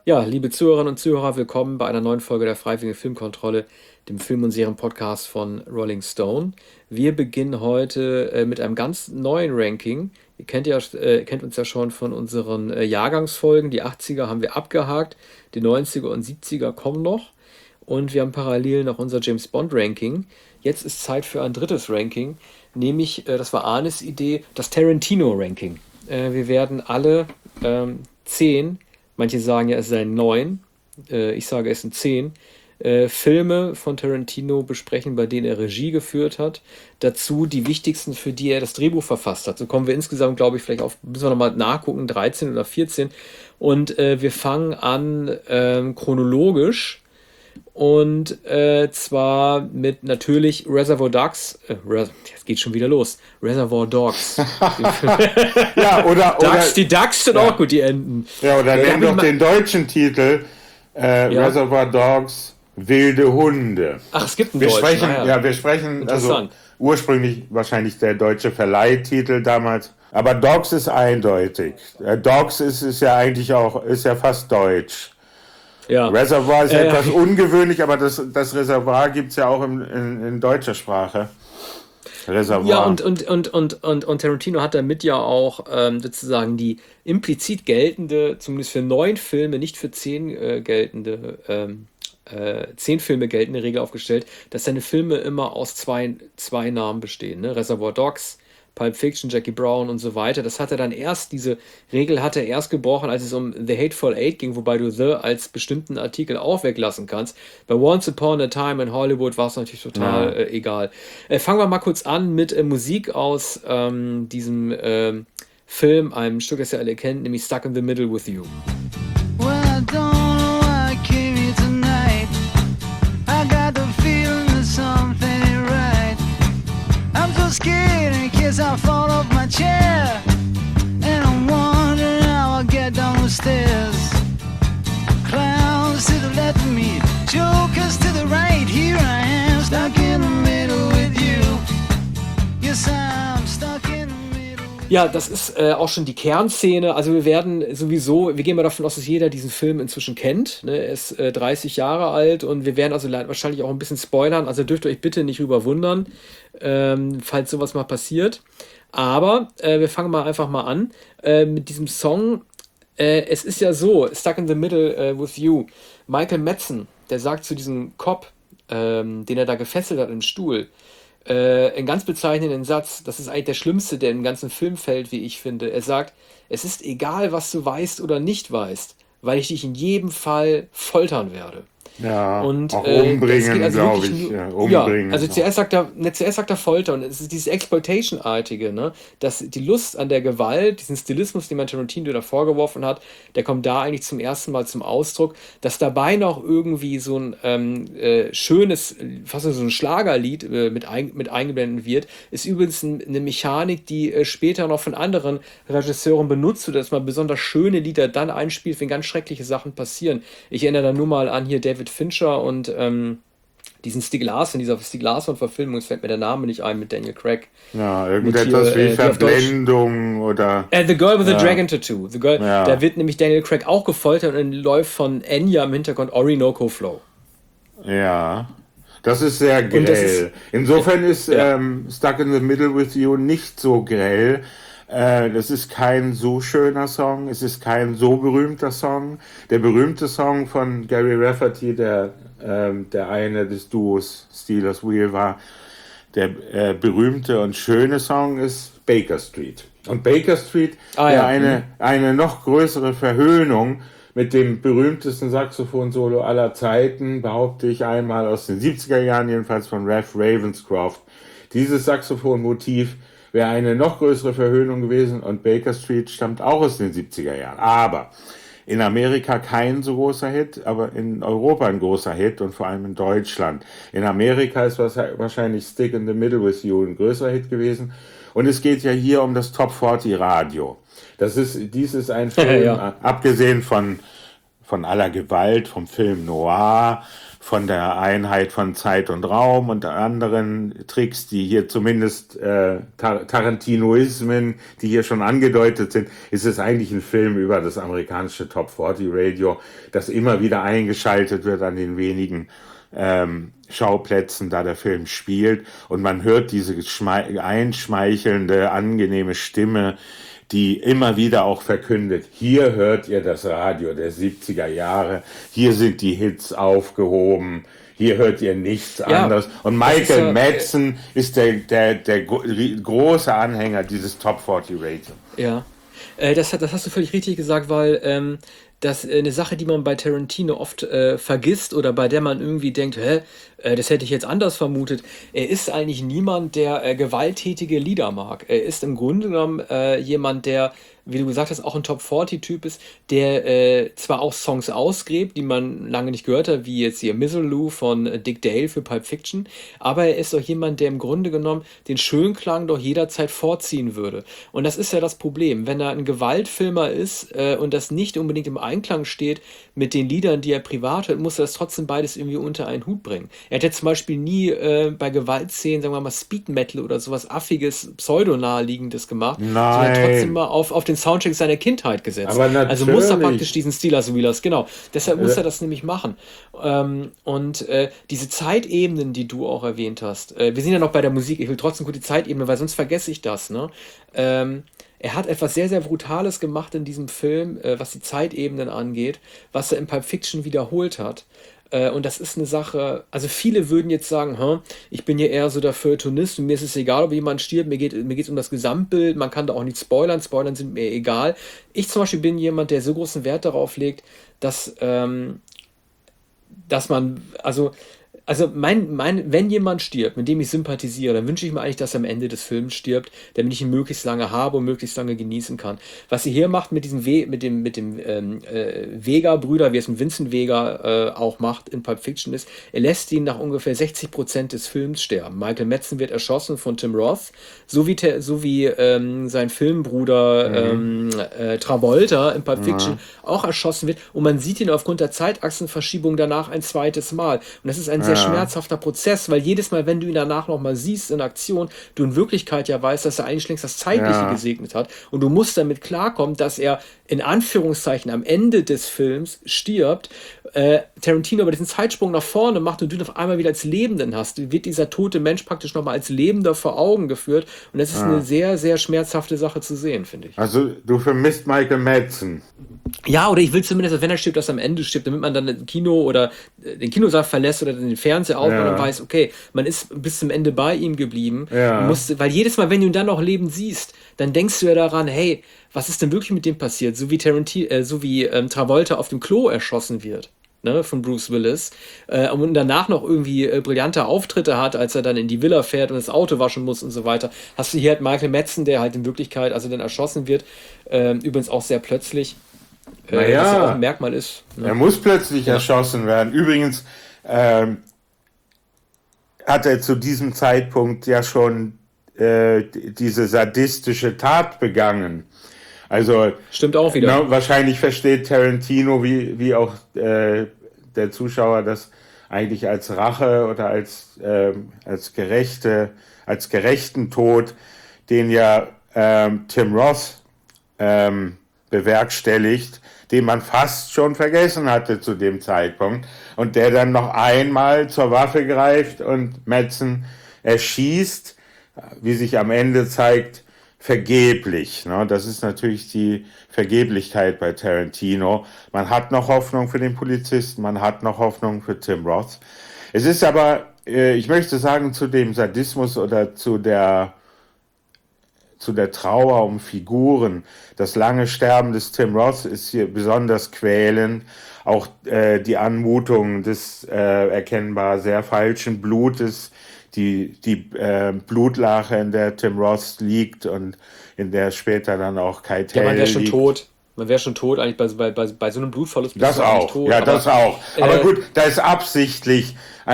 Ja, liebe Zuhörerinnen und Zuhörer, willkommen bei einer neuen Folge der Freiwilligen Filmkontrolle, dem Film- und Serienpodcast von Rolling Stone. Wir beginnen heute mit einem ganz neuen Ranking. Ihr kennt uns ja schon von unseren Jahrgangsfolgen. Die 80er haben wir abgehakt, die 90er und 70er kommen noch. Und wir haben parallel noch unser James Bond Ranking. Jetzt ist Zeit für ein drittes Ranking, nämlich, das war Arnes Idee, das Tarantino Ranking. Wir werden alle 10, manche sagen ja, es seien 9, ich sage, es sind 10, Filme von Tarantino besprechen, bei denen er Regie geführt hat. Dazu die wichtigsten, für die er das Drehbuch verfasst hat. So kommen wir insgesamt, glaube ich, vielleicht auf, müssen wir nochmal nachgucken, 13 oder 14. Und wir fangen an chronologisch. Und zwar mit natürlich Reservoir Dogs. Jetzt geht schon wieder los. Reservoir Dogs. Ja, oder Ducks, die Ducks sind auch gut, die Enten. Ja, oder nenn doch den deutschen Titel Reservoir Dogs, wilde Hunde. Ach, es gibt einen wir deutschen. sprechen, wir sprechen, also ursprünglich wahrscheinlich der deutsche Verleihtitel damals. Aber Dogs ist eindeutig. Dogs ist ja eigentlich auch, ist ja fast deutsch. Ja. Reservoir ist etwas ungewöhnlich, aber das Reservoir gibt es ja auch in deutscher Sprache. Reservoir. Ja, und Tarantino hat damit ja auch sozusagen die implizit geltende, zumindest für 9 Filme, nicht für 10 geltende, 10 Filme geltende Regel aufgestellt, dass seine Filme immer aus zwei Namen bestehen. Ne? Reservoir Dogs, Pulp Fiction, Jackie Brown und so weiter. Das hat er dann erst, diese Regel hat er erst gebrochen, als es um The Hateful Eight ging, wobei du The als bestimmten Artikel auch weglassen kannst. Bei Once Upon a Time in Hollywood war es natürlich total egal. Fangen wir mal kurz an mit Musik aus diesem Film, einem Stück, das ihr alle kennt, nämlich Stuck in the Middle with You. Well, I don't know why I came here tonight. I got the feeling that something ain't right. I'm so scared in case I fall off my chair. And I'm wondering how I'll get down the stairs. Clowns to the left of me, jokers to the right. Here I am, stuck in the middle with you. Yes, I'm stuck in the middle. Ja, das ist auch schon die Kernszene. Also wir gehen mal davon aus, dass jeder diesen Film inzwischen kennt. Ne? Er ist 30 Jahre alt und wir werden also wahrscheinlich auch ein bisschen spoilern. Also dürft ihr euch bitte nicht überwundern, falls sowas mal passiert. Aber wir fangen mal einfach mal an mit diesem Song. Es ist ja so, Stuck in the Middle with You. Michael Madsen, der sagt zu diesem Cop, den er da gefesselt hat im Stuhl, einen ganz bezeichnenden Satz, das ist eigentlich der schlimmste, der im ganzen Film fällt, wie ich finde. Er sagt, es ist egal, was du weißt oder nicht weißt, weil ich dich in jedem Fall foltern werde. Ja, und auch umbringen, also glaube ich. Umbringen. Ja, also zuerst sagt er Folter und es ist dieses Exploitation-artige, ne? Dass die Lust an der Gewalt, diesen Stilismus, den man Tarantino da vorgeworfen hat, der kommt da eigentlich zum ersten Mal zum Ausdruck, dass dabei noch irgendwie so ein schönes, fast so ein Schlagerlied mit eingeblendet wird, ist übrigens eine Mechanik, die später noch von anderen Regisseuren benutzt wird, dass man besonders schöne Lieder dann einspielt, wenn ganz schreckliche Sachen passieren. Ich erinnere da nur mal an hier David Fincher und diesen Stieg Larsson, dieser Stieg Larsson-Verfilmung, es fällt mir der Name nicht ein, mit Daniel Craig. Ja, irgendetwas wie Verblendung oder... The Girl with the Dragon Tattoo. Da wird nämlich Daniel Craig auch gefoltert und dann läuft von Enya im Hintergrund Orinoco Flow. Ja, das ist sehr grell. Insofern ist Stuck in the Middle with You nicht so grell. Das ist kein so schöner Song, es ist kein so berühmter Song. Der berühmte Song von Gary Rafferty, der eine des Duos Steelers Wheel war, der berühmte und schöne Song ist Baker Street. Und Baker Street eine noch größere Verhöhnung mit dem berühmtesten Saxophon-Solo aller Zeiten, behaupte ich einmal aus den 70er Jahren, jedenfalls von Ralph Ravenscroft. Dieses Saxophon-Motiv wäre eine noch größere Verhöhnung gewesen und Baker Street stammt auch aus den 70er Jahren. Aber in Amerika kein so großer Hit, aber in Europa ein großer Hit und vor allem in Deutschland. In Amerika ist wahrscheinlich Stick in the Middle with You ein größerer Hit gewesen. Und es geht ja hier um das Top 40 Radio. Dies ist ein Film, abgesehen von aller Gewalt, vom Film Noir, von der Einheit von Zeit und Raum und anderen Tricks, die hier zumindest Tarantinoismen, die hier schon angedeutet sind, ist es eigentlich ein Film über das amerikanische Top 40 Radio, das immer wieder eingeschaltet wird an den wenigen Schauplätzen, da der Film spielt. Und man hört diese einschmeichelnde, angenehme Stimme, die immer wieder auch verkündet, hier hört ihr das Radio der 70er Jahre, hier sind die Hits aufgehoben, hier hört ihr nichts anderes. Und Michael Madsen ist der große Anhänger dieses Top 40 Radio. Ja, das hast du völlig richtig gesagt, weil das eine Sache, die man bei Tarantino oft vergisst oder bei der man irgendwie denkt, das hätte ich jetzt anders vermutet. Er ist eigentlich niemand, der gewalttätige Lieder mag. Er ist im Grunde genommen jemand, der, wie du gesagt hast, auch ein Top-40-Typ ist, der zwar auch Songs ausgräbt, die man lange nicht gehört hat, wie jetzt hier Misirlou von Dick Dale für Pulp Fiction, aber er ist auch jemand, der im Grunde genommen den Schönklang doch jederzeit vorziehen würde. Und das ist ja das Problem. Wenn er ein Gewaltfilmer ist und das nicht unbedingt im Einklang steht mit den Liedern, die er privat hört, muss er das trotzdem beides irgendwie unter einen Hut bringen. Er hat jetzt zum Beispiel nie bei Gewaltszenen, sagen wir mal, Speed Metal oder sowas Affiges, Pseudonaheliegendes gemacht, sondern trotzdem mal auf den Soundtrack seiner Kindheit gesetzt. Also muss er praktisch diesen Steelers Wheelers, genau. Deshalb muss er das nämlich machen. Und diese Zeitebenen, die du auch erwähnt hast, wir sind ja noch bei der Musik, ich will trotzdem gut die Zeitebene, weil sonst vergesse ich das, ne? Er hat etwas sehr, sehr Brutales gemacht in diesem Film, was die Zeitebenen angeht, was er in Pulp Fiction wiederholt hat. Und das ist eine Sache, also viele würden jetzt sagen, ich bin ja eher so der Feuilletonist und mir ist es egal, ob jemand stirbt, mir geht's um das Gesamtbild, man kann da auch nicht spoilern sind mir egal. Ich zum Beispiel bin jemand, der so großen Wert darauf legt, dass man, wenn jemand stirbt, mit dem ich sympathisiere, dann wünsche ich mir eigentlich, dass er am Ende des Films stirbt, damit ich ihn möglichst lange habe und möglichst lange genießen kann. Was sie hier macht mit diesem Vega-Brüder, wie es mit Vincent Vega auch macht in Pulp Fiction ist, er lässt ihn nach ungefähr 60% des Films sterben. Michael Madsen wird erschossen von Tim Roth, so wie sein Filmbruder Travolta in Pulp Fiction auch erschossen wird, und man sieht ihn aufgrund der Zeitachsenverschiebung danach ein zweites Mal. Und das ist ein sehr schmerzhafter Prozess, weil jedes Mal, wenn du ihn danach nochmal siehst in Aktion, du in Wirklichkeit ja weißt, dass er eigentlich längst das Zeitliche gesegnet hat, und du musst damit klarkommen, dass er in Anführungszeichen am Ende des Films stirbt, Tarantino aber diesen Zeitsprung nach vorne macht und du ihn auf einmal wieder als Lebenden hast, wird dieser tote Mensch praktisch nochmal als Lebender vor Augen geführt, und das ist eine sehr, sehr schmerzhafte Sache zu sehen, finde ich. Also du vermisst Michael Madsen. Ja, oder ich will zumindest, dass wenn er stirbt, dass er am Ende stirbt, damit man dann den Kino oder den Kinosaal verlässt oder den Fernseher auf und dann weiß, okay, man ist bis zum Ende bei ihm geblieben. Weil jedes Mal, wenn du ihn dann noch lebend siehst, dann denkst du ja daran, hey, was ist denn wirklich mit dem passiert? So wie Travolta auf dem Klo erschossen wird, ne, von Bruce Willis, und danach noch irgendwie brillante Auftritte hat, als er dann in die Villa fährt und das Auto waschen muss und so weiter. Hast du hier halt Michael Madsen, der halt in Wirklichkeit also dann erschossen wird, übrigens auch sehr plötzlich. Was ja auch ein Merkmal ist. Ne? Er muss plötzlich erschossen werden. Übrigens hat er zu diesem Zeitpunkt ja schon diese sadistische Tat begangen. Also stimmt auch wieder. Wahrscheinlich versteht Tarantino wie auch der Zuschauer das eigentlich als Rache oder als gerechten Tod, den ja Tim Roth bewerkstelligt, den man fast schon vergessen hatte zu dem Zeitpunkt, und der dann noch einmal zur Waffe greift und Madsen erschießt, wie sich am Ende zeigt, vergeblich. Ne? Das ist natürlich die Vergeblichkeit bei Tarantino. Man hat noch Hoffnung für den Polizisten, man hat noch Hoffnung für Tim Roth. Es ist aber, ich möchte sagen, zu dem Sadismus oder zu der Trauer um Figuren. Das lange Sterben des Tim Roth ist hier besonders quälend. Auch die Anmutung des erkennbar sehr falschen Blutes, die Blutlache, in der Tim Roth liegt und in der später dann auch Keitel man wäre schon tot. Man wäre schon tot, eigentlich bei so einem Blutverlust. Das auch, tot, ja, das auch. Aber gut, da ist absichtlich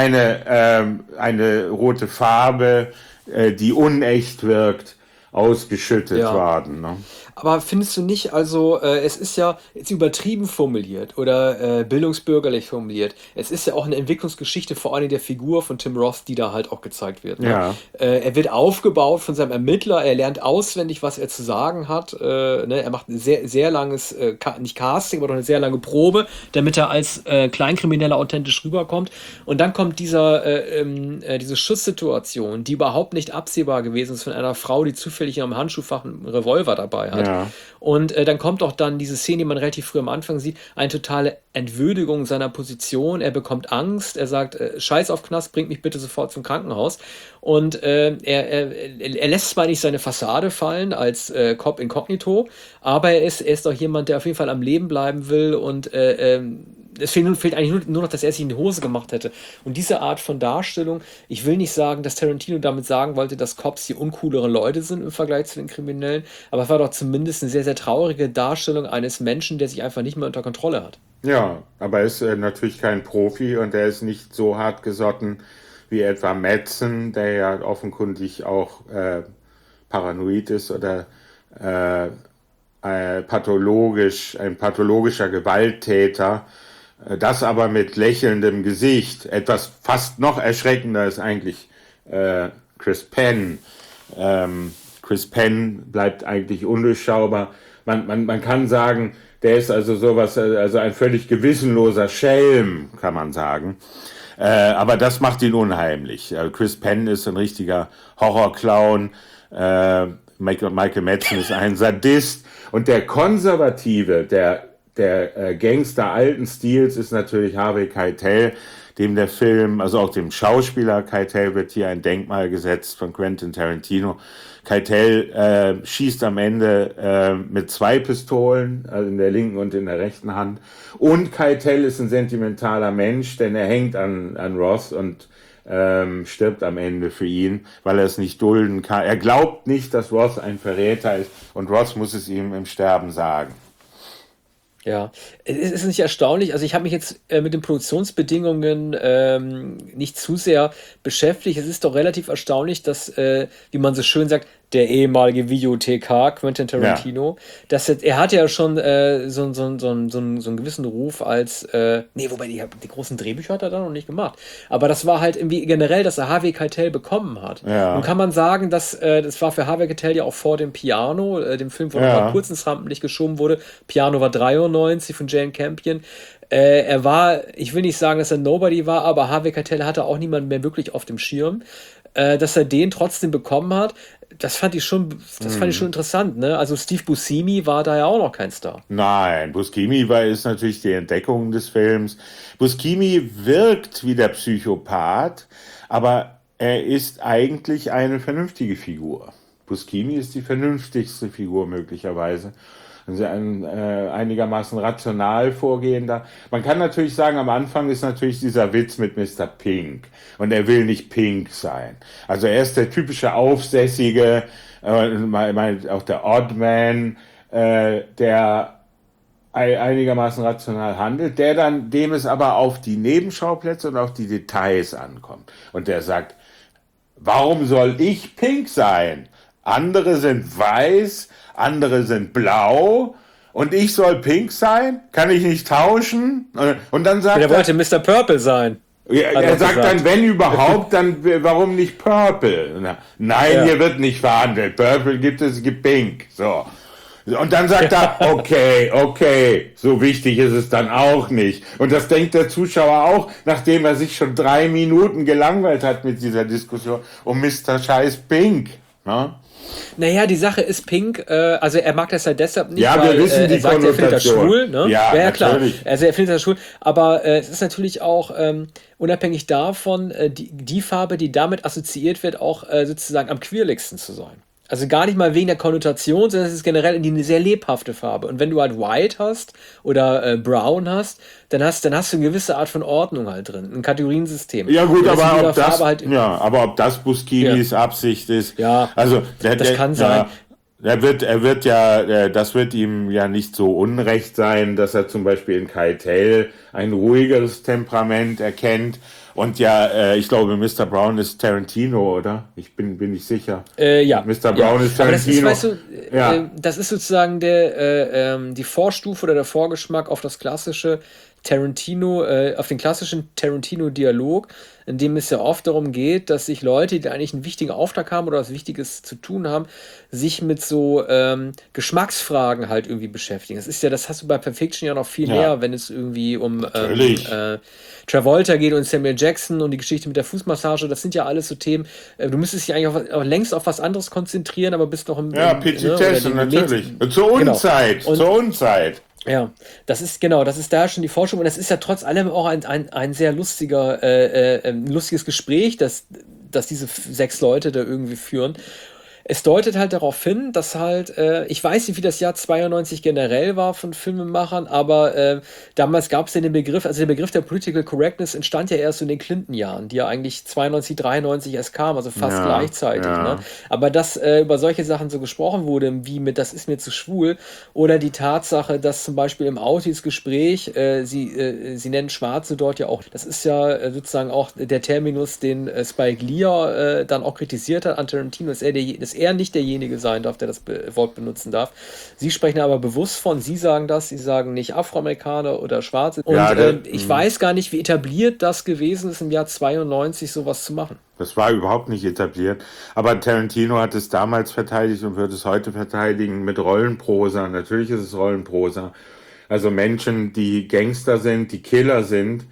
eine rote Farbe, die unecht wirkt, ausgeschüttet worden. Ne? Aber findest du nicht, also es ist ja jetzt übertrieben formuliert oder bildungsbürgerlich formuliert. Es ist ja auch eine Entwicklungsgeschichte vor allem der Figur von Tim Roth, die da halt auch gezeigt wird. Ne? Ja. Er wird aufgebaut von seinem Ermittler, er lernt auswendig, was er zu sagen hat. Ne? Er macht ein sehr, sehr langes, nicht Casting, aber doch eine sehr lange Probe, damit er als Kleinkrimineller authentisch rüberkommt. Und dann kommt diese Schusssituation, die überhaupt nicht absehbar gewesen ist von einer Frau, die zufällig in einem Handschuhfach einen Revolver dabei hat. Ja. Und dann kommt auch dann diese Szene, die man relativ früh am Anfang sieht, eine totale Entwürdigung seiner Position. Er bekommt Angst, er sagt, Scheiß auf Knast, bringt mich bitte sofort zum Krankenhaus. Und er lässt zwar nicht seine Fassade fallen als Cop incognito, aber er ist auch jemand, der auf jeden Fall am Leben bleiben will und es fehlt eigentlich nur noch, dass er sich in die Hose gemacht hätte. Und diese Art von Darstellung, ich will nicht sagen, dass Tarantino damit sagen wollte, dass Cops die uncooleren Leute sind im Vergleich zu den Kriminellen, aber es war doch zumindest eine sehr, sehr traurige Darstellung eines Menschen, der sich einfach nicht mehr unter Kontrolle hat. Ja, aber er ist natürlich kein Profi und er ist nicht so hart gesotten wie etwa Madsen, der ja offenkundig auch paranoid ist oder ein pathologischer Gewalttäter. Das aber mit lächelndem Gesicht. Etwas fast noch erschreckender ist eigentlich Chris Penn. Chris Penn bleibt eigentlich undurchschaubar. Man kann sagen, der ist also sowas, also ein völlig gewissenloser Schelm, kann man sagen. Aber das macht ihn unheimlich. Chris Penn ist ein richtiger Horrorclown. Michael Madsen ist ein Sadist. Und der Konservative, der Gangster alten Stils ist natürlich Harvey Keitel, dem der Film, also auch dem Schauspieler Keitel wird hier ein Denkmal gesetzt von Quentin Tarantino. Keitel schießt am Ende mit 2 Pistolen, also in der linken und in der rechten Hand. Und Keitel ist ein sentimentaler Mensch, denn er hängt an Roth und stirbt am Ende für ihn, weil er es nicht dulden kann. Er glaubt nicht, dass Roth ein Verräter ist und Roth muss es ihm im Sterben sagen. Ja, es ist nicht erstaunlich. Also ich habe mich jetzt mit den Produktionsbedingungen nicht zu sehr beschäftigt. Es ist doch relativ erstaunlich, dass, wie man so schön sagt, der ehemalige Videothekar Quentin Tarantino, dass er hat ja schon so einen gewissen Ruf als, wobei die großen Drehbücher hat er da noch nicht gemacht. Aber das war halt irgendwie generell, dass er Harvey Keitel bekommen hat. Ja. Nun kann man sagen, dass das war für Harvey Keitel ja auch vor dem Piano, dem Film, wo noch mal kurz ins Rampenlicht geschoben wurde. Piano war 93 von Jane Campion. Er war, ich will nicht sagen, dass er Nobody war, aber Harvey Keitel hatte auch niemanden mehr wirklich auf dem Schirm. Dass er den trotzdem bekommen hat, das fand ich schon interessant, ne? Also Steve Buscemi war da ja auch noch kein Star. Nein, Buscemi ist natürlich die Entdeckung des Films. Buscemi wirkt wie der Psychopath, aber er ist eigentlich eine vernünftige Figur. Buscemi ist die vernünftigste Figur möglicherweise. Also ein einigermaßen rational vorgehender. Man kann natürlich sagen, am Anfang ist natürlich dieser Witz mit Mr. Pink. Und er will nicht Pink sein. Also er ist der typische Aufsässige, auch der Oddman, der einigermaßen rational handelt, dem es aber auf die Nebenschauplätze und auf die Details ankommt. Und der sagt, warum soll ich Pink sein? Andere sind weiß, andere sind blau und ich soll pink sein? Kann ich nicht tauschen? Und dann sagt er wollte Mr. Purple sein. Er sagt dann, wenn überhaupt, dann warum nicht Purple? Nein, hier wird nicht verhandelt. Purple gibt Pink. So. Und dann sagt er, okay, so wichtig ist es dann auch nicht. Und das denkt der Zuschauer auch, nachdem er sich schon 3 Minuten gelangweilt hat mit dieser Diskussion um Mr. Scheiß Pink. Ne? Naja, die Sache ist Pink, also er mag das halt deshalb nicht, ja, weil wir wissen die er sagt, er findet das schwul. Ne? Ja, klar. Also er findet das schwul, aber es ist natürlich auch unabhängig davon, die Farbe, die damit assoziiert wird, auch sozusagen am queerligsten zu sein. Also gar nicht mal wegen der Konnotation, sondern es ist generell eine sehr lebhafte Farbe. Und wenn du halt White hast oder Brown hast, dann hast du eine gewisse Art von Ordnung halt drin, ein Kategoriensystem. Ja gut, aber ob das Buscemis Absicht ist, ja, also das kann sein. Er wird ja, das wird ihm ja nicht so unrecht sein, dass er zum Beispiel in Keitel ein ruhigeres Temperament erkennt. Und ja, ich glaube, Mr. Brown ist Tarantino, oder? Ich bin nicht sicher. Ja. Mr. Brown ist Tarantino. Aber das ist, weißt du, Ja. das ist sozusagen die Vorstufe oder der Vorgeschmack auf das klassische Tarantino, auf den klassischen Tarantino-Dialog, in dem es ja oft darum geht, dass sich Leute, die eigentlich einen wichtigen Auftrag haben oder was Wichtiges zu tun haben, sich mit so Geschmacksfragen halt irgendwie beschäftigen. Das hast du bei Pulp Fiction ja noch viel Ja. mehr, wenn es irgendwie um Natürlich. Travolta geht und Samuel Jackson und die Geschichte mit der Fußmassage. Das sind ja alles so Themen. Du müsstest dich eigentlich auch längst auf was anderes konzentrieren, aber bist noch Ja, Petitesse, natürlich. Zur Genau. Unzeit, Und- zur Unzeit. Ja, das ist da schon die Forschung und das ist ja trotz allem auch ein sehr lustiges Gespräch, das diese 6 Leute da irgendwie führen. Es deutet halt darauf hin, dass halt, ich weiß nicht, wie das Jahr 92 generell war von Filmemachern, aber damals gab es ja den Begriff, also der Begriff der Political Correctness entstand ja erst so in den Clinton-Jahren, die ja eigentlich 92, 93 erst kamen, also fast Ja, gleichzeitig. ja. Ne? Aber dass über solche Sachen so gesprochen wurde, wie mit das ist mir zu schwul, oder die Tatsache, dass zum Beispiel im Autis-Gespräch, sie nennen Schwarze dort ja auch, das ist ja sozusagen auch der Terminus, den Spike Lee dann auch kritisiert hat an Tarantino, dass er nicht derjenige sein darf, der das Wort benutzen darf. Sie sprechen aber bewusst von, sie sagen nicht Afroamerikaner oder Schwarze. Und Ja, ich weiß gar nicht, wie etabliert das gewesen ist, im Jahr 92 sowas zu machen. Das war überhaupt nicht etabliert. Aber Tarantino hat es damals verteidigt und wird es heute verteidigen mit Rollenprosa. Natürlich ist es Rollenprosa. Also Menschen, die Gangster sind, die Killer sind,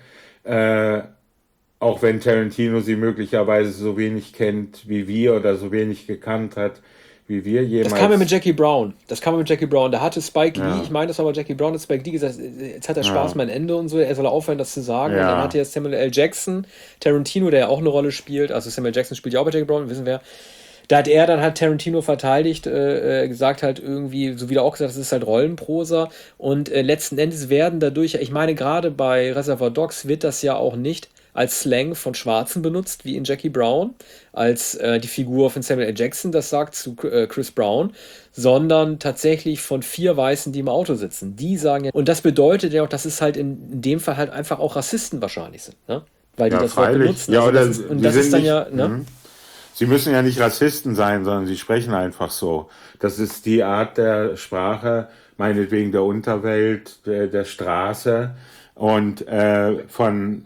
auch wenn Tarantino sie möglicherweise so wenig kennt wie wir oder so wenig gekannt hat, wie wir jemals. Das kam ja mit Jackie Brown. Da hatte Spike Ja. Lee, ich meine, das war aber Jackie Brown, hat Spike Lee gesagt, jetzt hat der Spaß mein Ende und so, er soll aufhören, das zu sagen. Ja. Und dann hatte ja Samuel L. Jackson, Tarantino, der ja auch eine Rolle spielt, also Samuel Jackson spielt ja auch bei Jackie Brown, wissen wir. Da hat er dann halt Tarantino verteidigt, gesagt halt irgendwie, so wie du auch gesagt hast, das ist halt Rollenprosa und letzten Endes werden dadurch, ich meine gerade bei Reservoir Dogs wird das ja auch nicht als Slang von Schwarzen benutzt, wie in Jackie Brown, als die Figur von Samuel L. Jackson das sagt zu Chris Brown, sondern tatsächlich von 4 Weißen, die im Auto sitzen. Die sagen ja, und das bedeutet ja auch, dass es halt in dem Fall halt einfach auch Rassisten wahrscheinlich sind, ne? Weil die Ja, das Wort freilich. benutzen. Ja, Also oder das ist, und die das sind ist dann nicht- ja, ne? Mhm. Sie müssen ja nicht Rassisten sein, sondern sie sprechen einfach so. Das ist die Art der Sprache, meinetwegen der Unterwelt, der Straße und von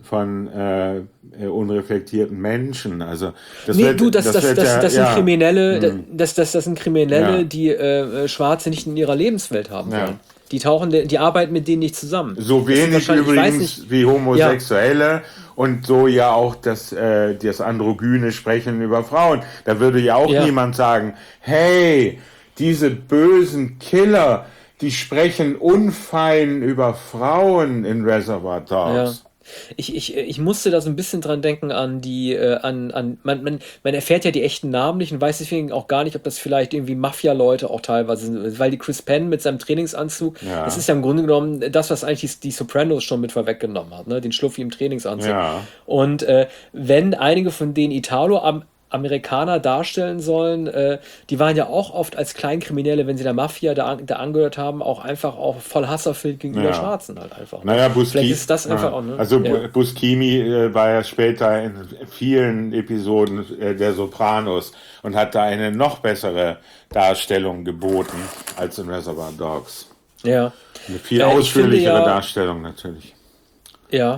unreflektierten Menschen. Also das Nee, wird, du, das wird ja, sind ja. Kriminelle, das sind Kriminelle, Ja. die Schwarze nicht in ihrer Lebenswelt haben Ja. wollen. Die arbeiten mit denen nicht zusammen. So Das sind wenig wahrscheinlich- ich weiß übrigens nicht- wie Homosexuelle und so ja auch das androgyne Sprechen über Frauen. Da würde ja auch Ja. niemand sagen, hey, diese bösen Killer, die sprechen unfein über Frauen in Reservoir Ja. Dogs. Ich musste da so ein bisschen dran denken an man erfährt ja die echten Namen nicht und weiß deswegen auch gar nicht, ob das vielleicht irgendwie Mafia-Leute auch teilweise sind, weil die Chris Penn mit seinem Trainingsanzug, Ja. das ist ja im Grunde genommen das, was eigentlich die Sopranos schon mit vorweggenommen hat, ne? Den Schluffi im Trainingsanzug. Ja. Und wenn einige von denen Amerikaner darstellen sollen, die waren ja auch oft als Kleinkriminelle, wenn sie der Mafia da angehört haben, auch einfach auch voll hasserfüllt gegenüber Ja. Schwarzen halt einfach. Naja, Vielleicht ist das einfach auch, ne? Also Ja. Buscemi war ja später in vielen Episoden der Sopranos und hat da eine noch bessere Darstellung geboten als in Reservoir Dogs. Ja. Eine viel Ich finde ausführlichere ja- Darstellung natürlich. Ja.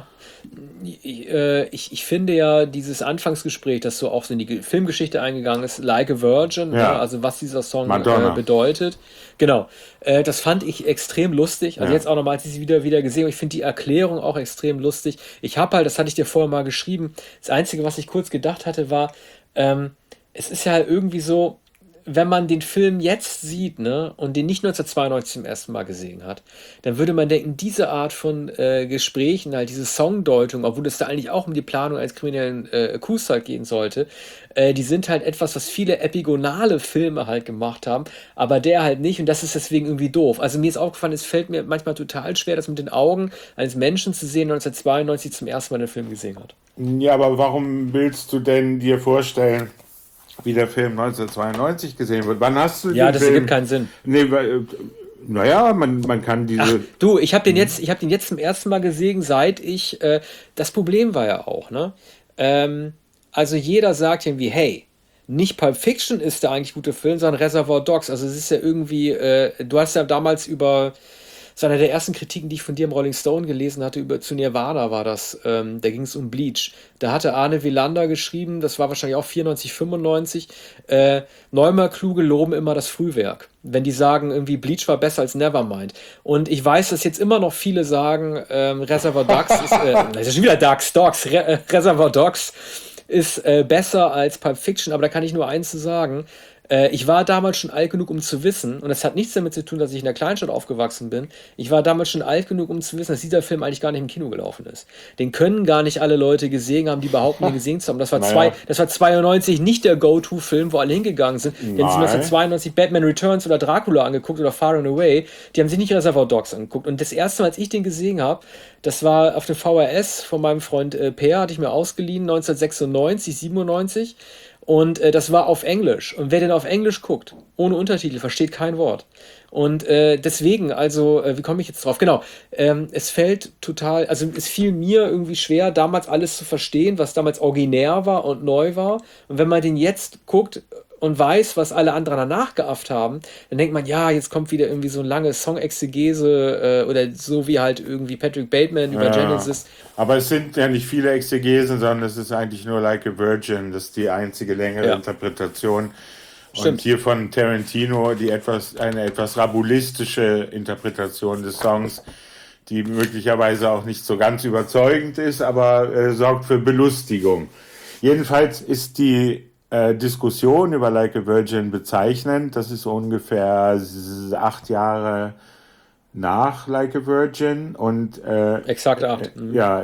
Ich finde ja dieses Anfangsgespräch, das so auch so in die Filmgeschichte eingegangen ist, Like a Virgin, Ja. ne, also was dieser Song Madonna. bedeutet. Genau. Das fand ich extrem lustig. Also Ja. jetzt auch nochmal, als ich sie wieder gesehen habe, ich finde die Erklärung auch extrem lustig. Ich habe halt, das hatte ich dir vorher mal geschrieben, das Einzige, was ich kurz gedacht hatte, war, es ist ja halt irgendwie so, wenn man den Film jetzt sieht, ne, und den nicht 1992 zum ersten Mal gesehen hat, dann würde man denken, diese Art von Gesprächen, halt diese Songdeutung, obwohl es da eigentlich auch um die Planung eines kriminellen Coups halt gehen sollte, die sind halt etwas, was viele epigonale Filme halt gemacht haben, aber der halt nicht und das ist deswegen irgendwie doof. Also mir ist aufgefallen, es fällt mir manchmal total schwer, das mit den Augen eines Menschen zu sehen, der 1992 zum ersten Mal den Film gesehen hat. Ja, aber warum willst du denn dir vorstellen, wie der Film 1992 gesehen wird. Wann hast du Ja, den das Film? ergibt keinen Sinn. Nee, naja, man kann diese. Du, ich habe den jetzt zum ersten Mal gesehen, seit ich, das Problem war ja auch, ne? Also jeder sagt irgendwie, hey, nicht Pulp Fiction ist der eigentlich gute Film, sondern Reservoir Dogs. Also es ist ja irgendwie, du hast ja damals das war einer der ersten Kritiken, die ich von dir im Rolling Stone gelesen hatte, zu Nirvana war das, da ging es um Bleach. Da hatte Arne Wielander geschrieben, das war wahrscheinlich auch 94, 95, Neumer Kluge loben immer das Frühwerk. Wenn die sagen, irgendwie Bleach war besser als Nevermind. Und ich weiß, dass jetzt immer noch viele sagen, Reservoir Dogs das ist schon wieder Dogs, Reservoir Dogs ist besser als Pulp Fiction, aber da kann ich nur eins zu sagen. Ich war damals schon alt genug, um zu wissen, und das hat nichts damit zu tun, dass ich in der Kleinstadt aufgewachsen bin. Ich war damals schon alt genug, um zu wissen, dass dieser Film eigentlich gar nicht im Kino gelaufen ist. Den können gar nicht alle Leute gesehen haben, die behaupten, den gesehen zu haben. Das war 92 nicht der Go-To-Film, wo alle hingegangen sind. Die haben sich 1992 Batman Returns oder Dracula angeguckt oder Far and Away. Die haben sich nicht Reservoir Dogs angeguckt. Und das erste Mal, als ich den gesehen habe, das war auf dem VHS von meinem Freund Per, hatte ich mir ausgeliehen, 1996, 97. Und das war auf Englisch. Und wer den auf Englisch guckt, ohne Untertitel, versteht kein Wort. Und deswegen, also, wie komme ich jetzt drauf? Genau, es fiel mir irgendwie schwer, damals alles zu verstehen, was damals originär war und neu war. Und wenn man den jetzt guckt und weiß, was alle anderen danach geafft haben, dann denkt man, ja, jetzt kommt wieder irgendwie so eine lange Song-Exegese oder so wie halt irgendwie Patrick Bateman über Genesis. Aber es sind ja nicht viele Exegesen, sondern es ist eigentlich nur Like a Virgin, das ist die einzige längere Interpretation. Stimmt. Und hier von Tarantino eine etwas rabulistische Interpretation des Songs, die möglicherweise auch nicht so ganz überzeugend ist, aber sorgt für Belustigung. Jedenfalls ist die Diskussion über Like a Virgin bezeichnend. Das ist ungefähr 8 Jahre nach Like a Virgin und Exakt 8. Ja,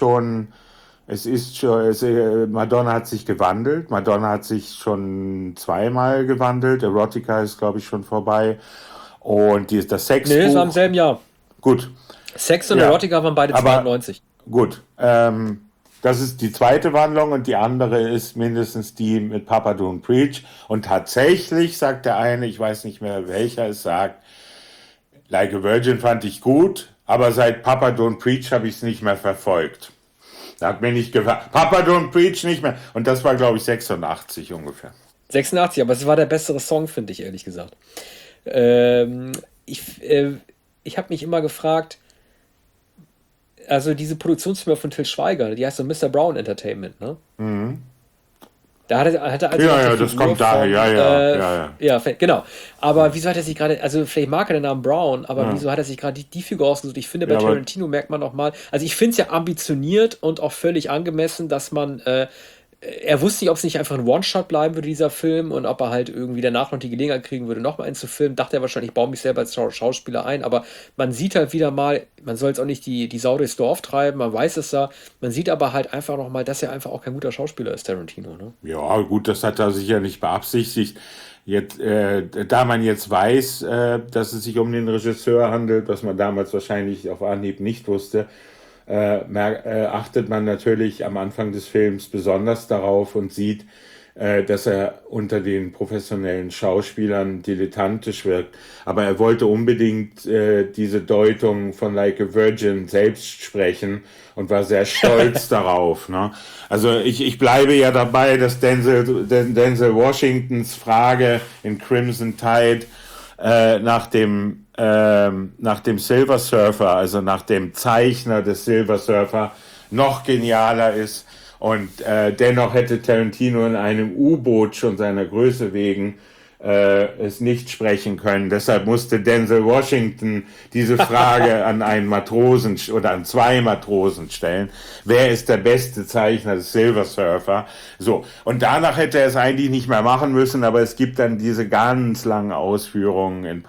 Madonna hat sich gewandelt. Madonna hat sich schon zweimal gewandelt. Erotica ist, glaube ich, schon vorbei. Und das Sexbuch. Nee, das war im selben Jahr. Gut. Sex und Erotica waren beide 92. Gut. Das ist die zweite Wandlung und die andere ist mindestens die mit Papa Don't Preach. Und tatsächlich sagt der eine, ich weiß nicht mehr welcher es sagt, Like a Virgin fand ich gut, aber seit Papa Don't Preach habe ich es nicht mehr verfolgt. Da hat mir nicht gefallen. Papa Don't Preach nicht mehr. Und das war, glaube ich, 86 ungefähr. 86, aber es war der bessere Song, finde ich, ehrlich gesagt. Ich habe mich immer gefragt, also diese Produktionsfirma von Til Schweiger, die heißt so Mr. Brown Entertainment, ne? Mhm. Da hat er also ja, das kommt daher, ja, genau. Aber wieso hat er sich gerade, also vielleicht mag er den Namen Brown, aber wieso hat er sich gerade die Figur ausgesucht? Ich finde, bei Tarantino merkt man nochmal, also ich finde es ja ambitioniert und auch völlig angemessen, dass man, er wusste nicht, ob es nicht einfach ein One-Shot bleiben würde, dieser Film, und ob er halt irgendwie danach noch die Gelegenheit kriegen würde, nochmal einen zu filmen. Dachte er wahrscheinlich, ich baue mich selber als Schauspieler ein, aber man sieht halt wieder mal, man soll jetzt auch nicht die Sau durchs Dorf treiben, man weiß es ja, man sieht aber halt einfach nochmal, dass er einfach auch kein guter Schauspieler ist, Tarantino, ne? Ja, gut, das hat er sicher nicht beabsichtigt. Jetzt, da man jetzt weiß, dass es sich um den Regisseur handelt, was man damals wahrscheinlich auf Anhieb nicht wusste, achtet man natürlich am Anfang des Films besonders darauf und sieht, dass er unter den professionellen Schauspielern dilettantisch wirkt. Aber er wollte unbedingt diese Deutung von Like a Virgin selbst sprechen und war sehr stolz darauf. Ne? Also ich bleibe ja dabei, dass Denzel Washingtons Frage in Crimson Tide nach dem Silver Surfer, also nach dem Zeichner des Silver Surfer, noch genialer ist. Und dennoch hätte Tarantino in einem U-Boot schon seiner Größe wegen es nicht sprechen können. Deshalb musste Denzel Washington diese Frage an einen Matrosen oder an 2 Matrosen stellen. Wer ist der beste Zeichner des Silver Surfer? So. Und danach hätte er es eigentlich nicht mehr machen müssen, aber es gibt dann diese ganz langen Ausführungen in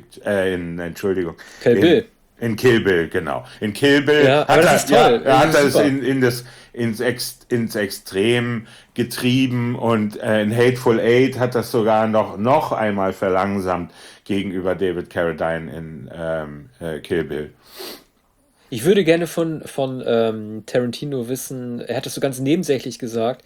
Kill Bill. In Kill Bill, genau. In Kill Bill ja, hat er es ins Extrem getrieben und in Hateful Eight hat das sogar noch einmal verlangsamt gegenüber David Carradine in Kill Bill. Ich würde gerne von Tarantino wissen, er hat das so ganz nebensächlich gesagt,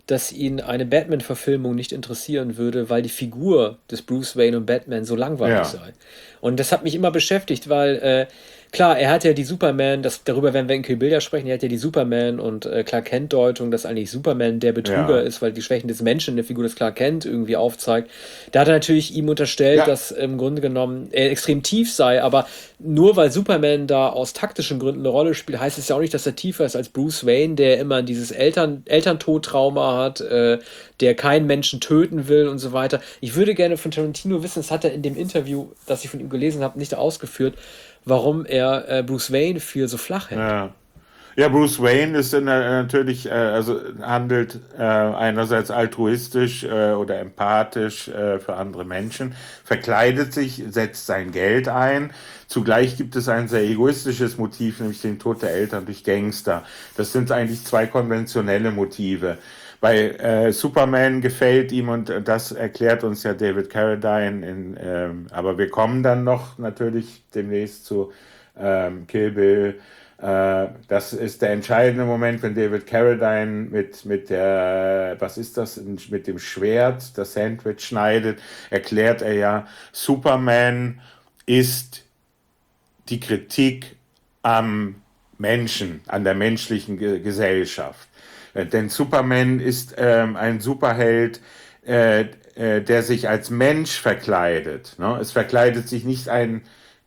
dass ihn eine Batman-Verfilmung nicht interessieren würde, weil die Figur des Bruce Wayne und Batman so langweilig Ja. sei. Und das hat mich immer beschäftigt, weil klar, er hat ja die Superman, darüber werden wir in Kill Bill ja sprechen, er hat ja die Superman und Clark Kent-Deutung, dass eigentlich Superman der Betrüger Ja. ist, weil die Schwächen des Menschen in der Figur des Clark Kent irgendwie aufzeigt. Da hat er natürlich ihm unterstellt, Ja. dass im Grunde genommen er extrem tief sei, aber nur weil Superman da aus taktischen Gründen eine Rolle spielt, heißt es ja auch nicht, dass er tiefer ist als Bruce Wayne, der immer dieses Elterntodtrauma hat, der keinen Menschen töten will und so weiter. Ich würde gerne von Tarantino wissen, das hat er in dem Interview, das ich von ihm gelesen habe, nicht ausgeführt, warum er Bruce Wayne für so flach hält. Ja. Ja, Bruce Wayne ist natürlich, also handelt einerseits altruistisch oder empathisch für andere Menschen, verkleidet sich, setzt sein Geld ein. Zugleich gibt es ein sehr egoistisches Motiv, nämlich den Tod der Eltern durch Gangster. Das sind eigentlich zwei konventionelle Motive. Bei Superman gefällt ihm, und das erklärt uns ja David Carradine, aber wir kommen dann noch natürlich demnächst zu Kill Bill. Das ist der entscheidende Moment, wenn David Carradine mit der, was ist das, mit dem Schwert das Sandwich schneidet, erklärt er ja, Superman ist die Kritik am Menschen, an der menschlichen Gesellschaft. Denn Superman ist ein Superheld, der sich als Mensch verkleidet. Ne? Es verkleidet sich nicht ein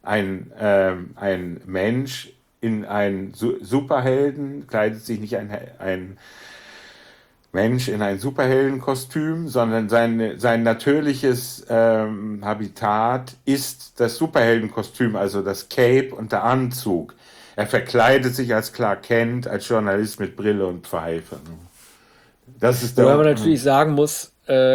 Mensch in einen Superhelden, kleidet sich nicht ein Mensch in ein Superheldenkostüm, sondern sein natürliches Habitat ist das Superheldenkostüm, also das Cape und der Anzug. Er verkleidet sich als Clark Kent, als Journalist mit Brille und Pfeife. Das ist Wobei man natürlich sagen muss,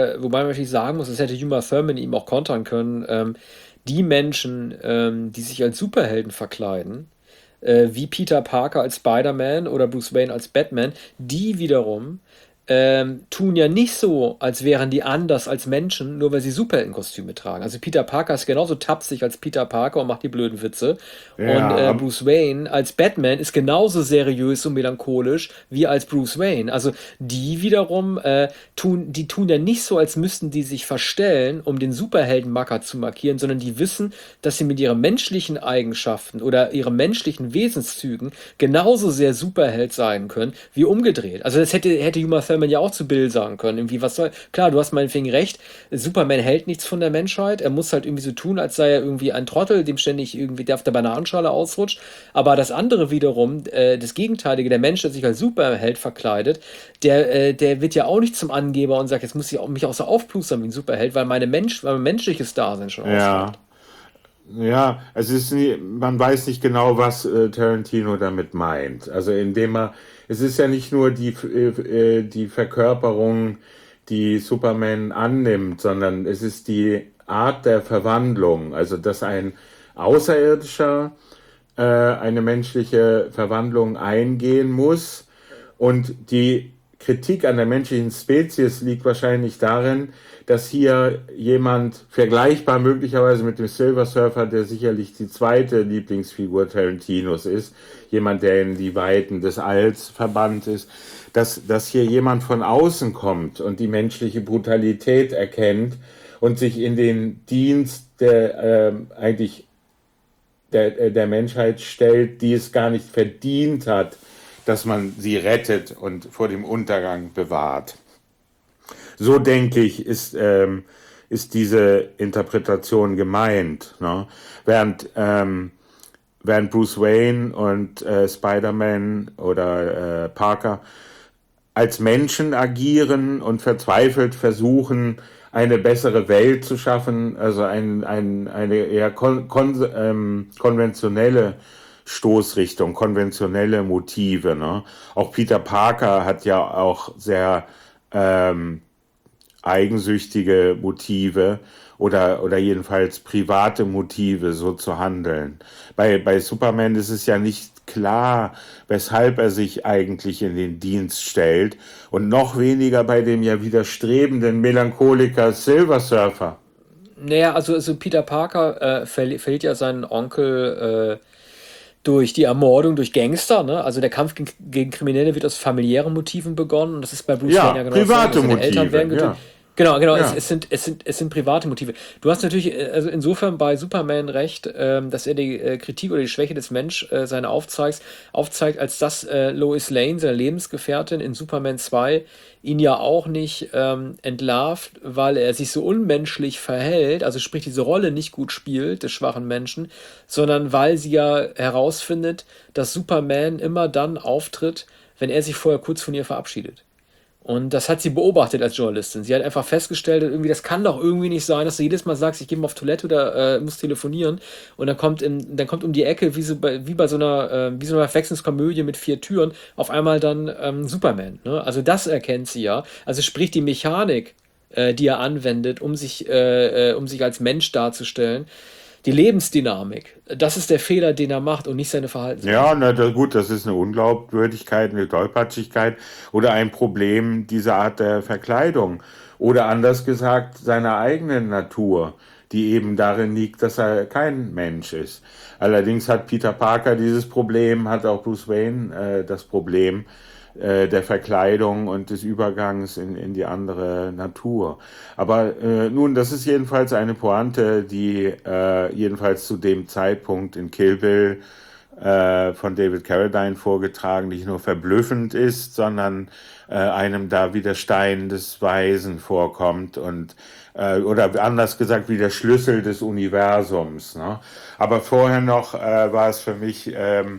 das hätte Uma Thurman ihm auch kontern können, die Menschen, die sich als Superhelden verkleiden, wie Peter Parker als Spider-Man oder Bruce Wayne als Batman, die wiederum tun ja nicht so, als wären die anders als Menschen, nur weil sie Superheldenkostüme tragen. Also Peter Parker ist genauso tapsig als Peter Parker und macht die blöden Witze. Ja. Und Bruce Wayne als Batman ist genauso seriös und melancholisch wie als Bruce Wayne. Also die wiederum tun ja nicht so, als müssten die sich verstellen, um den Superheldenmacker zu markieren, sondern die wissen, dass sie mit ihren menschlichen Eigenschaften oder ihren menschlichen Wesenszügen genauso sehr Superheld sein können, wie umgedreht. Also das hätte Uma Thurman ja auch zu Bill sagen können. Irgendwie, klar, du hast meinetwegen recht, Superman hält nichts von der Menschheit, er muss halt irgendwie so tun, als sei er irgendwie ein Trottel, dem ständig irgendwie der auf der Bananenschale ausrutscht, aber das andere wiederum, das Gegenteilige, der Mensch, der sich als Superheld verkleidet, der wird ja auch nicht zum Angeber und sagt, jetzt muss ich mich auch so aufplustern wie ein Superheld, weil mein menschliches Dasein schon ausreicht. Ja, man weiß nicht genau, was Tarantino damit meint. Also es ist ja nicht nur die Verkörperung, die Superman annimmt, sondern es ist die Art der Verwandlung. Also dass ein Außerirdischer eine menschliche Verwandlung eingehen muss, und die Kritik an der menschlichen Spezies liegt wahrscheinlich darin, dass hier jemand vergleichbar möglicherweise mit dem Silver Surfer, der sicherlich die zweite Lieblingsfigur Tarantinos ist, jemand, der in die Weiten des Alls verbannt ist, dass hier jemand von außen kommt und die menschliche Brutalität erkennt und sich in den Dienst der Menschheit stellt, die es gar nicht verdient hat, dass man sie rettet und vor dem Untergang bewahrt. So denke ich, ist diese Interpretation gemeint. Ne? Während Bruce Wayne und Spider-Man oder Parker als Menschen agieren und verzweifelt versuchen, eine bessere Welt zu schaffen, also eine eher konventionelle Stoßrichtung, konventionelle Motive. Ne? Auch Peter Parker hat ja auch sehr eigensüchtige Motive oder jedenfalls private Motive, so zu handeln. Bei Superman ist es ja nicht klar, weshalb er sich eigentlich in den Dienst stellt, und noch weniger bei dem ja widerstrebenden Melancholiker Silver Surfer. Naja, also Peter Parker verliert ja seinen Onkel durch die Ermordung durch Gangster, ne? Also der Kampf gegen Kriminelle wird aus familiären Motiven begonnen und das ist bei Bruce Wayne ja genau private dasselbe. Seine Eltern werden Motive, getötet. Genau, ja. es sind private Motive. Du hast natürlich also insofern bei Superman recht, dass er die Kritik oder die Schwäche des Menschseins aufzeigt, als dass Lois Lane, seine Lebensgefährtin in Superman 2, ihn ja auch nicht entlarvt, weil er sich so unmenschlich verhält, also sprich diese Rolle nicht gut spielt, des schwachen Menschen, sondern weil sie ja herausfindet, dass Superman immer dann auftritt, wenn er sich vorher kurz von ihr verabschiedet. Und das hat sie beobachtet als Journalistin. Sie hat einfach festgestellt, irgendwie, das kann doch irgendwie nicht sein, dass du jedes Mal sagst, ich gehe mal auf Toilette oder muss telefonieren. Und dann kommt um die Ecke, wie bei so einer Verwechslungskomödie mit 4 Türen, auf einmal dann Superman. Ne? Also das erkennt sie ja. Also sprich die Mechanik, die er anwendet, um sich als Mensch darzustellen. Die Lebensdynamik, das ist der Fehler, den er macht und nicht seine Verhaltensweise. Ja, gut, das ist eine Unglaubwürdigkeit, eine Tollpatschigkeit oder ein Problem dieser Art der Verkleidung. Oder anders gesagt, seiner eigenen Natur, die eben darin liegt, dass er kein Mensch ist. Allerdings hat Peter Parker dieses Problem, hat auch Bruce Wayne das Problem der Verkleidung und des Übergangs in die andere Natur. Aber nun, das ist jedenfalls eine Pointe, die jedenfalls zu dem Zeitpunkt in Kill Bill von David Carradine vorgetragen, nicht nur verblüffend ist, sondern einem da wie der Stein des Weisen vorkommt und oder anders gesagt wie der Schlüssel des Universums. Ne? Aber vorher noch war es für mich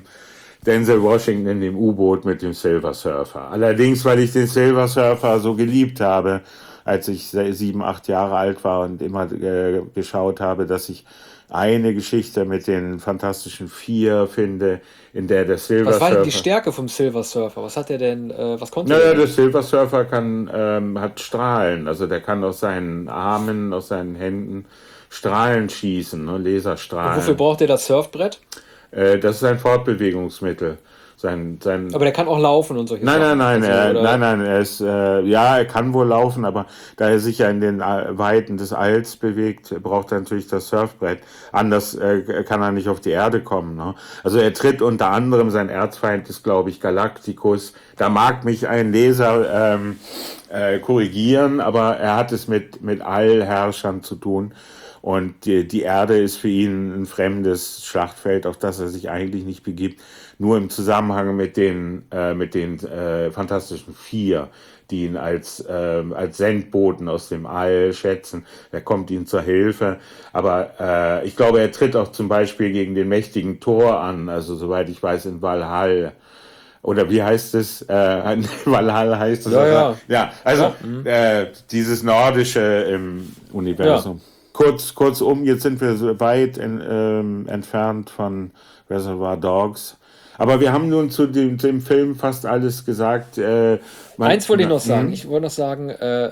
Denzel Washington in dem U-Boot mit dem Silver Surfer. Allerdings, weil ich den Silver Surfer so geliebt habe, als ich 7, 8 Jahre alt war und immer geschaut habe, dass ich eine Geschichte mit den Fantastischen Vier finde, in der der Silver Surfer... Was war denn die Stärke vom Silver Surfer? Was hat er denn, was konnte Naja, er der denn? Silver Surfer hat Strahlen, also der kann aus seinen Armen, aus seinen Händen Strahlen schießen, ne, Und wofür Laserstrahlen. braucht er das Surfbrett? Das ist ein Fortbewegungsmittel. Sein Aber der kann auch laufen und solche Nein, Sachen. Also, oder er ist, ja, er kann wohl laufen, aber da er sich ja in den Weiten des Alls bewegt, braucht er natürlich das Surfbrett. Anders kann er nicht auf die Erde kommen. Ne? Also er tritt unter anderem, sein Erzfeind ist, glaube ich, Galacticus. Da mag mich ein Leser korrigieren, aber er hat es mit Allherrschern zu tun. Und die Erde ist für ihn ein fremdes Schlachtfeld, auf das er sich eigentlich nicht begibt, nur im Zusammenhang mit den Fantastischen Vier, die ihn als Sendboten aus dem All schätzen. Er kommt ihnen zur Hilfe. Aber ich glaube, er tritt auch zum Beispiel gegen den mächtigen Thor an, also soweit ich weiß, in Valhall. Oder wie heißt es? Valhall heißt es. ja. Ja, also dieses Nordische im Universum. Ja. Kurzum, jetzt sind wir so weit entfernt von Reservoir Dogs. Aber wir haben nun zu dem Film fast alles gesagt. Eins wollte ich noch sagen. Ich wollte noch sagen,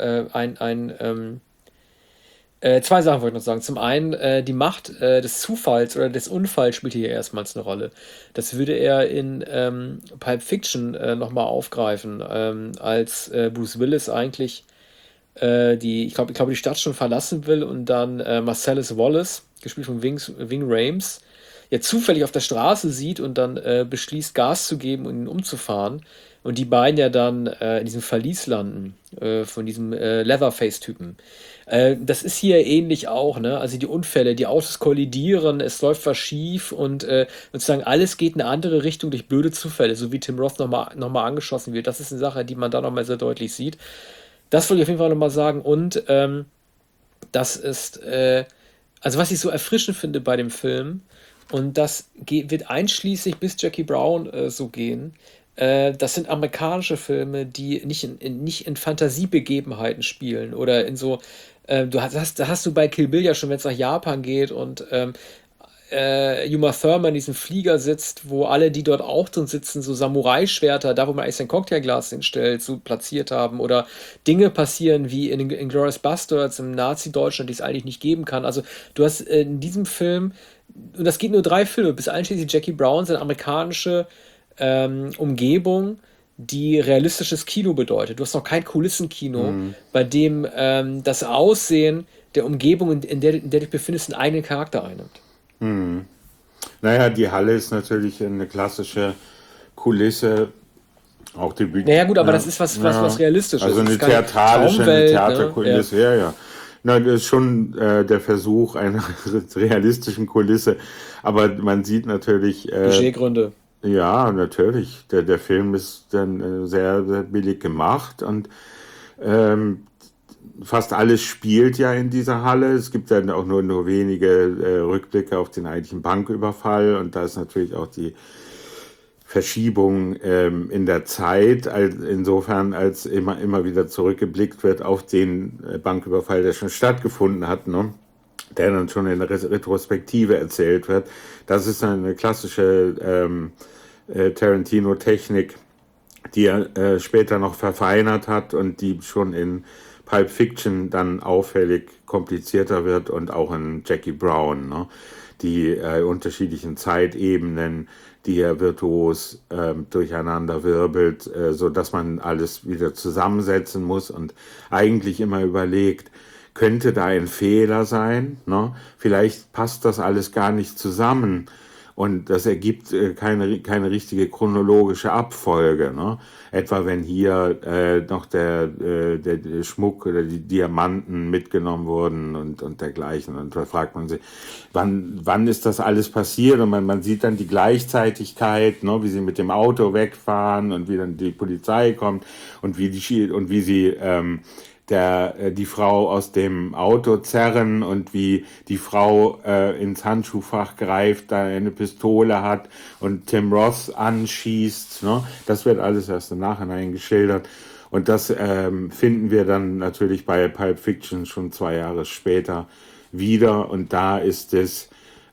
zwei Sachen wollte ich noch sagen. Zum einen, die Macht des Zufalls oder des Unfalls spielt hier erstmals eine Rolle. Das würde er in Pulp Fiction nochmal aufgreifen, als Bruce Willis eigentlich ich glaube, die Stadt schon verlassen will und dann Marcellus Wallace, gespielt von Ving Rhames, ja zufällig auf der Straße sieht und dann beschließt, Gas zu geben und ihn umzufahren. Und die beiden ja dann in diesem Verlies landen von diesem Leatherface-Typen. Das ist hier ähnlich auch, ne? Also die Unfälle, die Autos kollidieren, es läuft was schief und sozusagen alles geht in eine andere Richtung durch blöde Zufälle, so wie Tim Roth nochmal angeschossen wird. Das ist eine Sache, die man da nochmal sehr deutlich sieht. Das wollte ich auf jeden Fall nochmal sagen. Und das ist, also was ich so erfrischend finde bei dem Film, und das wird einschließlich bis Jackie Brown so gehen, das sind amerikanische Filme, die nicht in Fantasiebegebenheiten spielen oder in so, da hast du bei Kill Bill ja schon, wenn es nach Japan geht und Uma Thurman in diesem Flieger sitzt, wo alle, die dort auch drin sitzen, so Samurai-Schwerter, da wo man eigentlich sein Cocktailglas hinstellt, so platziert haben oder Dinge passieren wie in Inglourious Basterds im Nazi-Deutschland, die es eigentlich nicht geben kann. Also du hast in diesem Film, und das geht nur 3 Filme, bis einschließlich Jackie Brown, seine amerikanische Umgebung, die realistisches Kino bedeutet. Du hast noch kein Kulissenkino, bei dem das Aussehen der Umgebung, in der du dich befindest, einen eigenen Charakter einnimmt. Naja, die Halle ist natürlich eine klassische Kulisse, auch die Naja gut, aber das ist was Realistisches. Also Das eine ist keine theatralische, eine Traumwelt, Theaterkulisse, ne? ja. Na, das ist schon der Versuch einer realistischen Kulisse, aber man sieht natürlich, Budgetgründe. ja, natürlich, der Film ist dann sehr, sehr billig gemacht und ähm, fast alles spielt ja in dieser Halle. Es gibt dann auch nur wenige Rückblicke auf den eigentlichen Banküberfall und da ist natürlich auch die Verschiebung in der Zeit, insofern als immer wieder zurückgeblickt wird auf den Banküberfall, der schon stattgefunden hat, ne? Der dann schon in der Retrospektive erzählt wird. Das ist eine klassische Tarantino-Technik, die er später noch verfeinert hat und die schon in Pulp Fiction dann auffällig komplizierter wird und auch in Jackie Brown, ne? Die unterschiedlichen Zeitebenen, die er virtuos durcheinander wirbelt, so dass man alles wieder zusammensetzen muss und eigentlich immer überlegt, könnte da ein Fehler sein, ne? Vielleicht passt das alles gar nicht zusammen und das ergibt keine richtige chronologische Abfolge, ne? Etwa wenn hier noch der Schmuck oder die Diamanten mitgenommen wurden und dergleichen. Und da fragt man sich, wann ist das alles passiert? Und man sieht dann die Gleichzeitigkeit, ne, wie sie mit dem Auto wegfahren und wie dann die Polizei kommt und wie sie die Frau aus dem Auto zerren und wie die Frau ins Handschuhfach greift, da eine Pistole hat und Tim Roth anschießt. Ne? Das wird alles erst im Nachhinein geschildert. Und das finden wir dann natürlich bei Pulp Fiction schon 2 Jahre später wieder. Und da ist es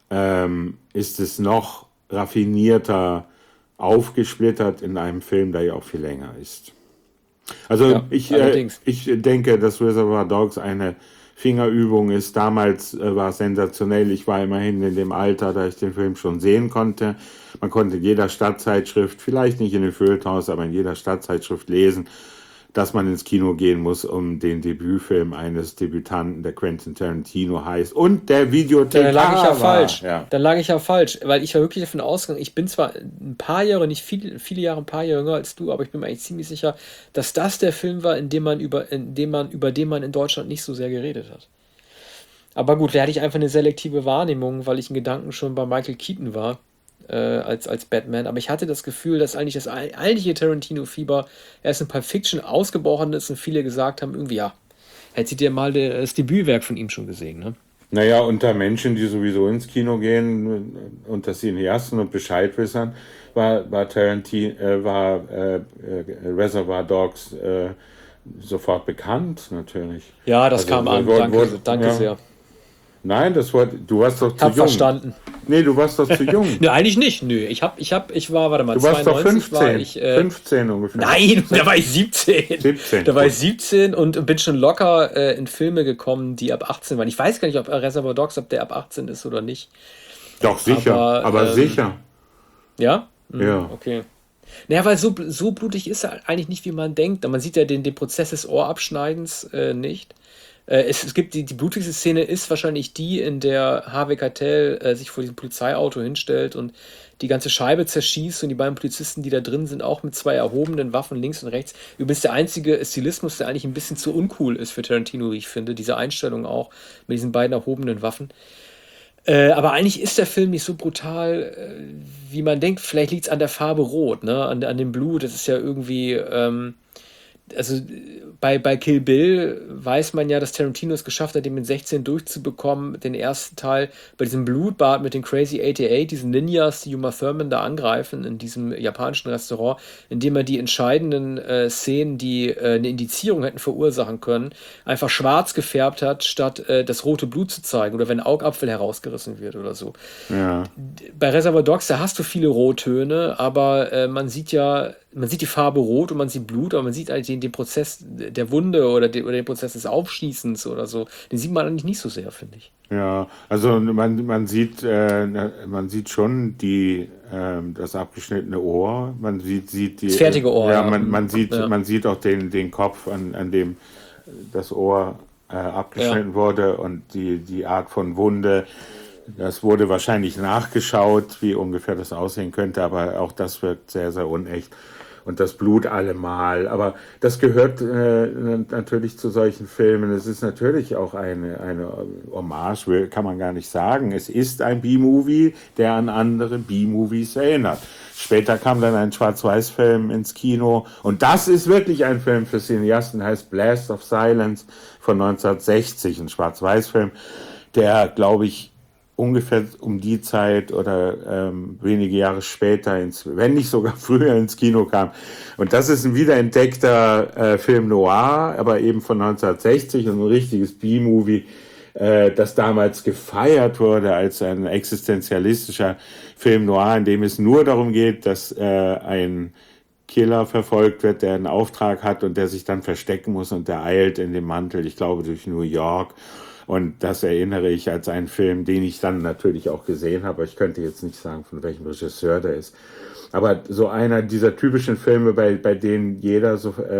noch raffinierter aufgesplittert in einem Film, der ja auch viel länger ist. Also Ja, ich allerdings. denke, dass Reservoir Dogs eine Fingerübung ist. Damals war es sensationell. Ich war immerhin in dem Alter, da ich den Film schon sehen konnte. Man konnte in jeder Stadtzeitschrift, vielleicht nicht in den Feuilletons, aber in jeder Stadtzeitschrift lesen, dass man ins Kino gehen muss, um den Debütfilm eines Debütanten, der Quentin Tarantino heißt. Und der Videothekar Da lag ich ja war. falsch. Ja. Da lag ich ja falsch, weil ich war wirklich davon ausgegangen, ich bin zwar ein paar Jahre, nicht viele Jahre, ein paar Jahre jünger als du, aber ich bin mir eigentlich ziemlich sicher, dass das der Film war, über den man in Deutschland nicht so sehr geredet hat. Aber gut, da hatte ich einfach eine selektive Wahrnehmung, weil ich in Gedanken schon bei Michael Keaton war, als Batman. Aber ich hatte das Gefühl, dass eigentlich das eigentliche Tarantino-Fieber erst in Pulp Fiction ausgebrochen ist und viele gesagt haben, irgendwie, ja, hättet ihr mal das Debütwerk von ihm schon gesehen, ne? Naja, unter Menschen, die sowieso ins Kino gehen und das Cineasten und Bescheid wissen, war Reservoir Dogs sofort bekannt, natürlich. Ja, das kam an. Danke ja. sehr. Nein, du warst doch zu Hab jung. verstanden. Nee, du warst doch zu jung. Ne, eigentlich nicht. Nö, ich war, warte mal, Du warst doch 92 15. war ich. 15 ungefähr. Nein, da war ich 17. 17. Da war ich 17 und bin schon locker in Filme gekommen, die ab 18 waren. Ich weiß gar nicht, ob Reservoir Dogs, ob der ab 18 ist oder nicht. Doch, sicher. Aber sicher. Ja? Ja. Okay. Naja, weil so blutig ist er eigentlich nicht, wie man denkt. Man sieht ja den Prozess des Ohrabschneidens nicht. Es gibt die blutigste Szene ist wahrscheinlich die, in der Harvey Keitel sich vor diesem Polizeiauto hinstellt und die ganze Scheibe zerschießt und die beiden Polizisten, die da drin sind, auch mit 2 erhobenen Waffen links und rechts. Übrigens der einzige Stilismus, der eigentlich ein bisschen zu uncool ist für Tarantino, wie ich finde. Diese Einstellung auch mit diesen beiden erhobenen Waffen. Aber eigentlich ist der Film nicht so brutal, wie man denkt. Vielleicht liegt es an der Farbe Rot, ne? An dem Blut. Das ist ja irgendwie... also bei Kill Bill weiß man ja, dass Tarantino es geschafft hat, den mit 16 durchzubekommen, den ersten Teil bei diesem Blutbad mit den Crazy 88, diesen Ninjas, die Uma Thurman da angreifen in diesem japanischen Restaurant, indem er die entscheidenden Szenen, die eine Indizierung hätten verursachen können, einfach schwarz gefärbt hat, statt das rote Blut zu zeigen oder wenn ein Augapfel herausgerissen wird oder so. Ja. Bei Reservoir Dogs, da hast du viele Rottöne, aber man sieht die Farbe rot und man sieht Blut, aber man sieht eigentlich den Prozess der Wunde oder den Prozess des Aufschießens oder so. Den sieht man eigentlich nicht so sehr, finde ich. Ja, also man sieht schon das abgeschnittene Ohr, man sieht das fertige Ohr. Ja, man sieht auch den Kopf, an dem das Ohr abgeschnitten wurde und die Art von Wunde. Das wurde wahrscheinlich nachgeschaut, wie ungefähr das aussehen könnte, aber auch das wirkt sehr, sehr unecht. Und das Blut allemal. Aber das gehört natürlich zu solchen Filmen. Es ist natürlich auch eine Hommage, kann man gar nicht sagen. Es ist ein B-Movie, der an andere B-Movies erinnert. Später kam dann ein Schwarz-Weiß-Film ins Kino. Und das ist wirklich ein Film für Cineasten, heißt Blast of Silence von 1960. Ein Schwarz-Weiß-Film, der, glaube ich, ungefähr um die Zeit oder wenige Jahre später, wenn nicht sogar früher ins Kino kam. Und das ist ein wiederentdeckter Film Noir, aber eben von 1960 und ein richtiges B-Movie, das damals gefeiert wurde als ein existenzialistischer Film Noir, in dem es nur darum geht, dass ein Killer verfolgt wird, der einen Auftrag hat und der sich dann verstecken muss und der eilt in dem Mantel, ich glaube, durch New York. Und das erinnere ich als einen Film, den ich dann natürlich auch gesehen habe. Ich könnte jetzt nicht sagen, von welchem Regisseur der ist. Aber so einer dieser typischen Filme, bei denen jeder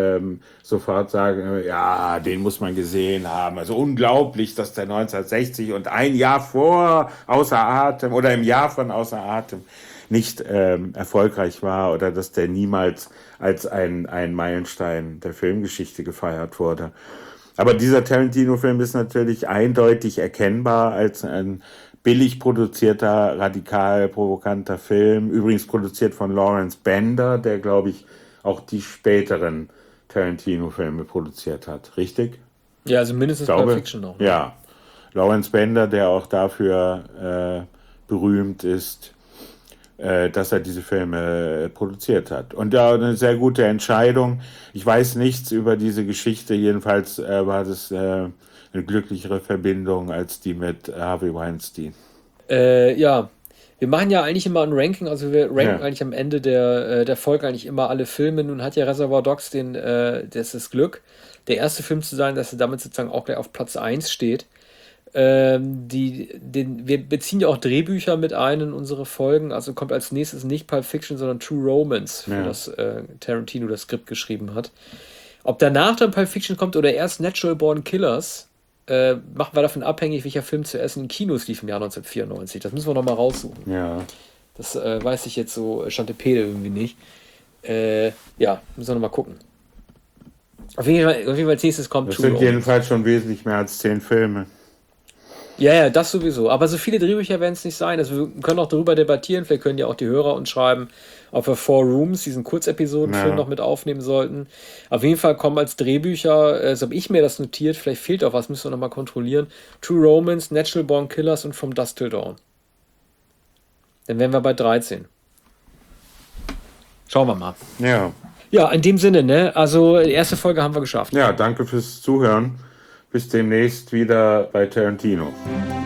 sofort sagt, ja, den muss man gesehen haben. Also unglaublich, dass der 1960 und ein Jahr vor Außer Atem oder im Jahr von Außer Atem nicht erfolgreich war oder dass der niemals als ein Meilenstein der Filmgeschichte gefeiert wurde. Aber dieser Tarantino-Film ist natürlich eindeutig erkennbar als ein billig produzierter, radikal provokanter Film. Übrigens produziert von Lawrence Bender, der, glaube ich, auch die späteren Tarantino-Filme produziert hat. Richtig? Ja, also mindestens Pulp Fiction noch. Ne? Ja. Lawrence Bender, der auch dafür berühmt ist, dass er diese Filme produziert hat. Und ja, eine sehr gute Entscheidung. Ich weiß nichts über diese Geschichte. Jedenfalls war das eine glücklichere Verbindung als die mit Harvey Weinstein. Ja, wir machen ja eigentlich immer ein Ranking. Also wir ranken eigentlich am Ende der Folge eigentlich immer alle Filme. Nun hat ja Reservoir Dogs das Glück, der erste Film zu sein, dass er damit sozusagen auch gleich auf Platz 1 steht. Wir beziehen ja auch Drehbücher mit ein in unsere Folgen, also kommt als nächstes nicht Pulp Fiction, sondern True Romance, für das Tarantino das Skript geschrieben hat. Ob danach dann Pulp Fiction kommt oder erst Natural Born Killers, machen wir davon abhängig, welcher Film zuerst in Kinos lief im Jahr 1994. Das müssen wir nochmal raussuchen. Ja. Das weiß ich jetzt so Chantepede irgendwie nicht. Ja, müssen wir nochmal gucken. Auf jeden Fall als nächstes kommt True Romance. Das sind jedenfalls schon wesentlich mehr als 10 Filme. Ja, das sowieso. Aber so viele Drehbücher werden es nicht sein. Also wir können auch darüber debattieren. Vielleicht können ja auch die Hörer uns schreiben, ob wir Four Rooms, diesen Kurzepisodenfilm, noch mit aufnehmen sollten. Auf jeden Fall kommen als Drehbücher, so habe ich mir das notiert, vielleicht fehlt auch was, müssen wir nochmal kontrollieren. True Romance, Natural Born Killers und From Dusk Till Dawn. Dann wären wir bei 13. Schauen wir mal. Ja. Ja, in dem Sinne, ne? Also die erste Folge haben wir geschafft. Ja, danke fürs Zuhören. Bis demnächst wieder bei Tarantino.